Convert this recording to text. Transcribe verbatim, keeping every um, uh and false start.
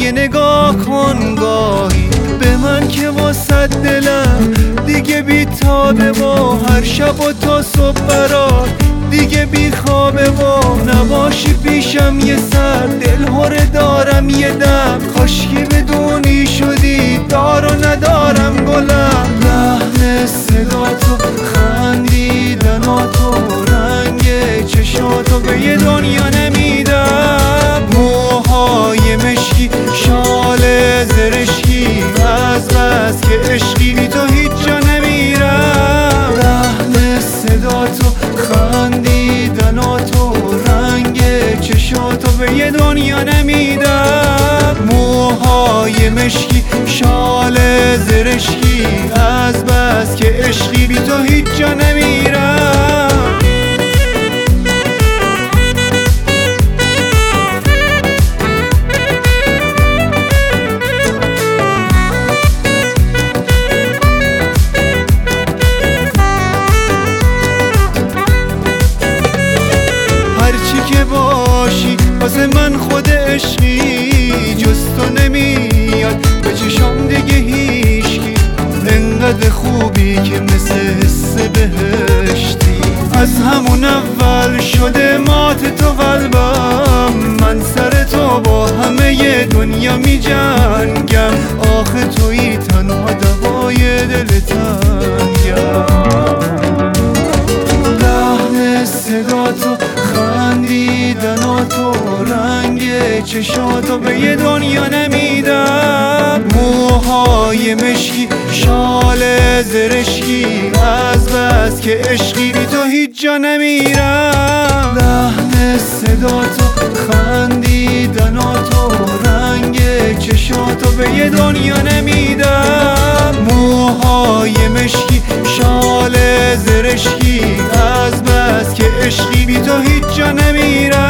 یه نگاه کن گاهی به من که واسه دلم دیگه بی تابه و هر شب و تا صبح برات دیگه بی خوابه و نباشی پیشم یه سر دل هره دارم یه دم کاشکی بدونی شدی دار و ندارم گلم لحن صداتو خندیدناتو رنگ چشاتو به یه دنیا نمیدم موهای مشکی شال زرشکی از بس که عشقی بی تو هیچ جا نمیرم لحن صداتو خندیدناتو رنگ چشاتو به یه دنیا نمیدم موهای مشکی شال زرشکی از بس که عشقی بی تو هیچ جا نمیرم واسه من خود عشقی جز تو نمیاد به چشام دیگه هیچکی انقدر خوبی که مثل حس بهشتی از همون اول شده مات تو قلبم من سر تو با همه دنیا می جنگم آخه تویی تنها دوای دل تنگم لحن صداتو خندیدناتو رنگ چشاتو به یه دنیا نمیدم موهای مشکی شال زرشکی از بس که عشقی بی تو هیچ جا نمیرم لحن صداتو خندیدناتو رنگ چشاتو به یه دنیا نمیدم موهای مشکی شال زرشکی از بس که عشقی بی تو هیچ جا نمیرم